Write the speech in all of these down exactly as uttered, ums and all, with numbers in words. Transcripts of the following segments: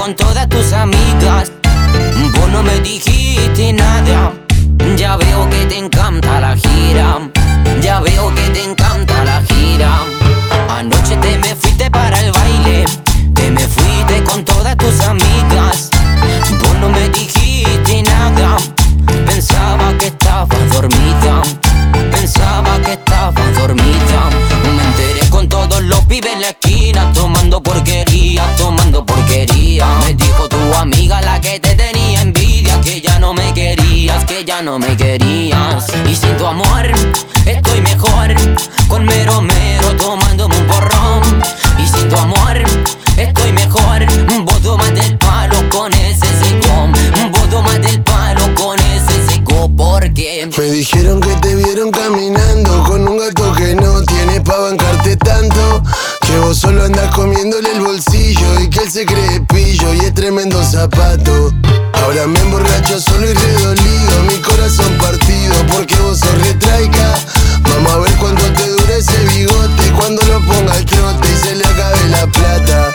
con todas tus amigas. Vos no me dijiste nada. Ya veo que te encanta la gira. Ya veo que te encanta la gira. Anoche te me fuiste para el baile. Te me fuiste con todas tus amigas. Vos no me dijiste nada. Pensaba que estabas dormida. Pensaba que estabas dormida. Me enteré con todos los pibes en la esquina, tomando porquería, tomando porquería. Me dijo tu amiga, la que te tenía envidia, que ya no me querías, que ya no me querías. Y sin tu amor estoy mejor, con mero mero tomándome un porrón. Y sin tu amor estoy mejor. Vos tomaste el palo con ese seco. Vos tomaste el palo con ese seco. Porque me dijeron que te vieron caminando con un gato que no tiene pa' bancarte tanto, que vos solo andás comiéndole el bolsillo y que él se cree pillo y es tremendo zapato. Ahora me emborracho solo y redolido, mi corazón partido porque vos sos retraica. Vamos a ver cuánto te dura ese bigote, cuando lo ponga al trote y se le acabe la plata.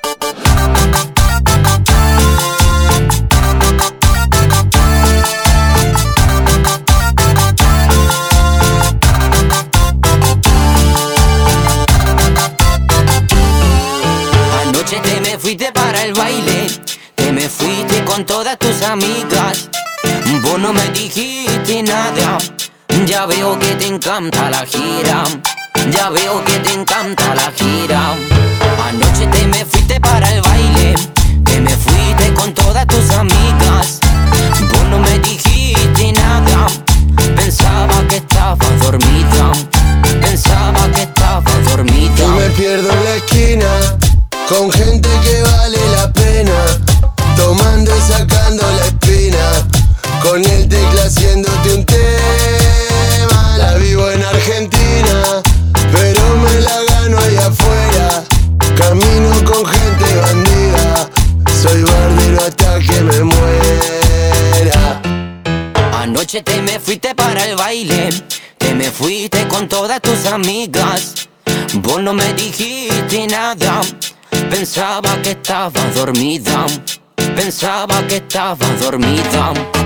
Anoche te me fuiste para el baile. Te me fuiste con todas tus amigas. Vos no me dijiste nada. Ya veo que te encanta la gira. Ya veo que te encanta la gira. Anoche te me fuiste para el baile. Te me fuiste con todas tus amigas. Vos no me dijiste nada. Pensaba que estabas dormida. Pensaba que estabas dormida. Yo me pierdo en la esquina con gente que vale la pena, tomando y sacando la espina, con el tecla haciéndote un tema. La vivo en Argentina, pero me la gano ahí afuera. Camino con gente bandida, soy bardero hasta que me muera. Anoche te me fuiste para el baile. Te me fuiste con todas tus amigas. Vos no me dijiste nada. Pensaba que estabas dormida. Pensaba que estabas dormida.